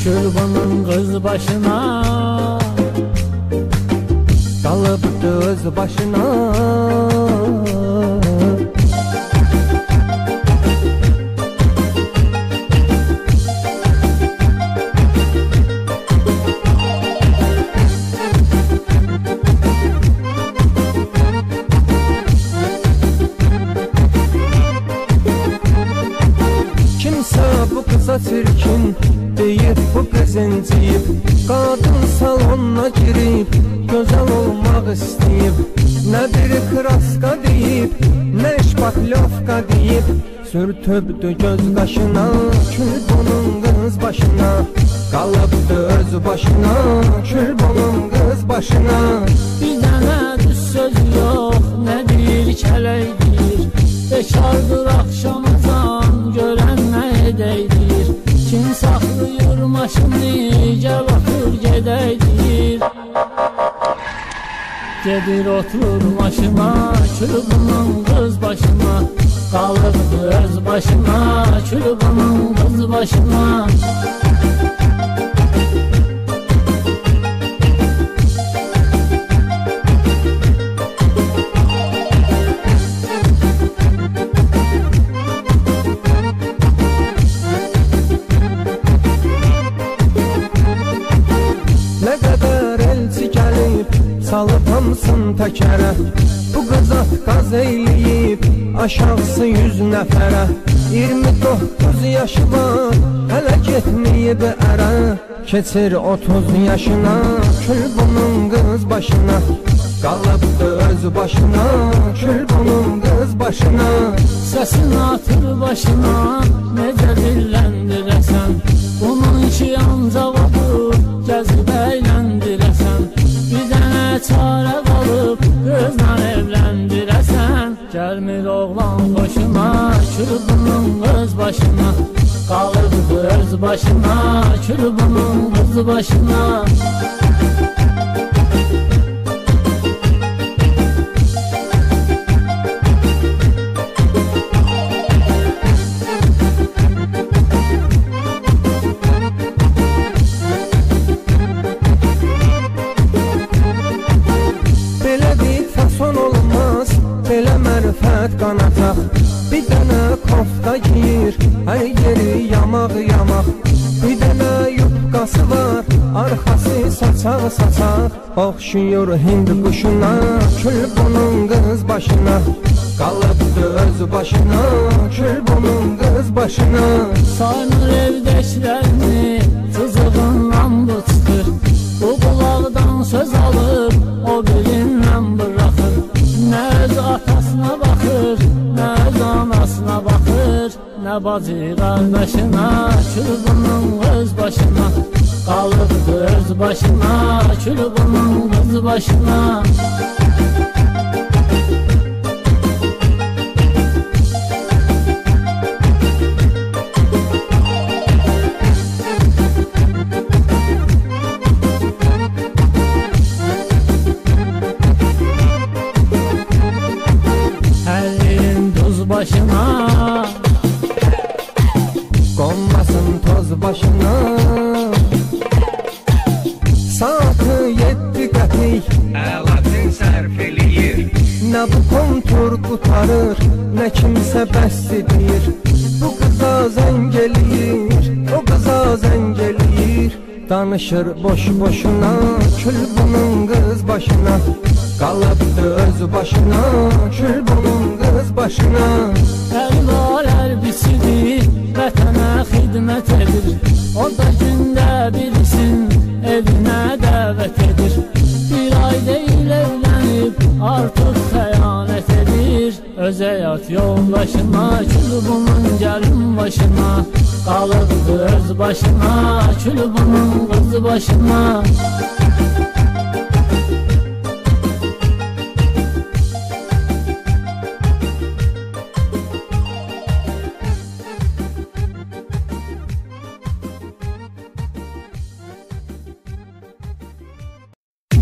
Çırpının kız başına, Kalıbdı öz başına. Kimse bu kıza çirkin deyip bu kız inciyip, kadın salonuna girip güzel olmak isteyip, ne bir kraska deyip, ne şpaklovka deyip, sürtübdü göz kaşına, külbonun kız başına. Kalıbdı öz başına, külbonun kız başına. bir dənə düz söz yok, ne bir keleydir. Bekardır akşamacan, gören ne edeydir. Kim saxlayır maşını, gel otur gedeydir. Gedir otur maşına, külbünün kız başına. Kalıbdı öz başına, külbünün kız başına. Ne kadar elçi gelip salıp hamsın təkərə, bu qız atqaz eyləyib aşağısı 100 nəfərə. 29 yaşı var, hələ getməyib ərə, keçir 30 yaşına, külbunun qız başına. Qalıbdı öz başına, külbunun qız başına. Səsini atır başına, necə dilləndirəsən. Bunun ki ancaq odur, gəzib əyləndirəsən. Bir dənə çarə qalıb, qızla evləndirəsən. Gəlmir oğlan xoşuna, külbünün qız başına. Qalıbdı öz başına, külbünün qız başına. Belə mərifət qanacaq, bir dənə kofta giyir, hər yeri yamaq-yamaq. Bir dənə yubqası var, arxası saçaq-saçaq, oxşuyur hind quşuna, külbunun qız başına. Qalıbdı öz başına, külbunun qız başına. Saymır evdəkilərini, cızığından bu çıxır. Bu qulaqdan söz alır, o birindən bırakır. Nə öz atasına baxır, nə öz anasına baxır, nə bacı qardaşına, külbünün qız başına. Qalıbdı öz başına, külbünün qız başına. Başına qonmasın toz başına. Saatı 7 qəpik Əlatin sərf eləyir. Nə bu kontur qutarır, nə kimsə bəst edir. Bu qıza zəng eləyir, o qıza zəng eləyir. Danışır boş-boşuna, külbunun qız başına. Qalıbdı öz başına, külbunun qız başına. Əli var, əl biçidir, vətənə xidmət edir. O da gündə bilsin, evinə dəvət edir. Bir ay deyil evlənib, artıq xəyanət edir. Öz həyat yoldaşına, külbunun gəlin başına. Qalıbdı öz başına, külbunun qız başına.